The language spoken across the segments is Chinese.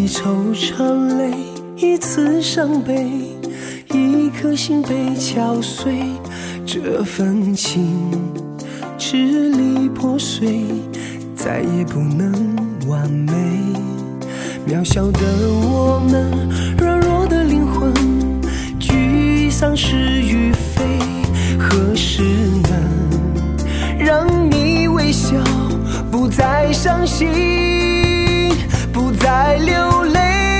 一惆怅泪，一次伤悲，一颗心被敲碎，这份情支离破碎，再也不能完美。渺小的我们，软弱的灵魂，沮丧是与非，何时能让你微笑，不再伤心，不再流泪。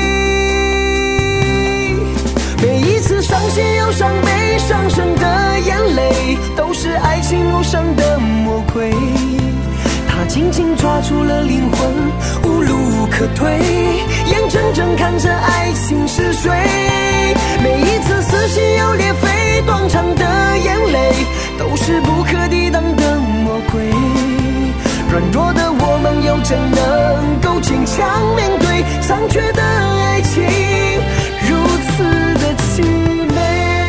每一次伤心忧伤悲伤生的眼泪，都是爱情路上的魔鬼，它紧紧抓住了灵魂，无路可退，眼睁睁看着爱情逝水。每一次撕心又裂肺断肠的眼泪，都是不可抵挡的魔鬼，软弱的我们又怎能够坚强面对残缺的爱情，如此的凄美。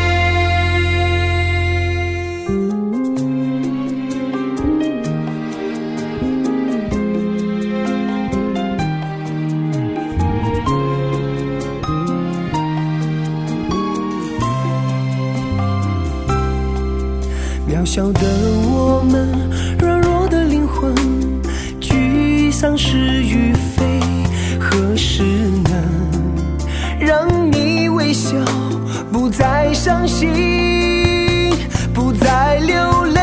渺小的我们，软弱的灵魂，沮丧是与非，何时能让你微笑，不再伤心，不再流泪。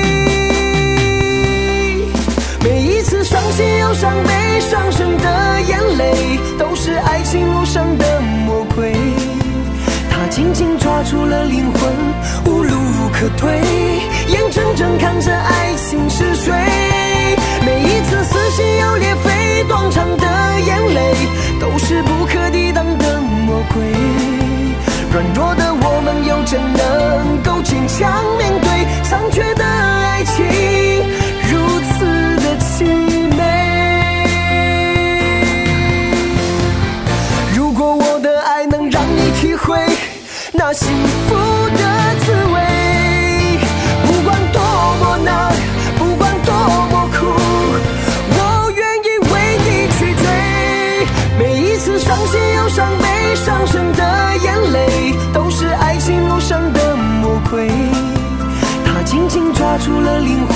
每一次伤心忧伤悲伤生的眼泪，都是爱情路上的魔鬼，它紧紧抓住了灵魂，无路可退，眼睁睁看着爱情逝水。每一次撕心又裂肺断肠的眼泪，都是不可抵挡的魔鬼，软弱的我们又怎能够坚强面对残缺的爱情，如此的凄美。如果我的爱能让你体会那幸福的滋味，不管多么难，不管多么苦，我愿意为你去追。每一次伤心忧伤悲伤生的眼泪，都是爱情路上的魔鬼，它紧紧抓住了灵魂，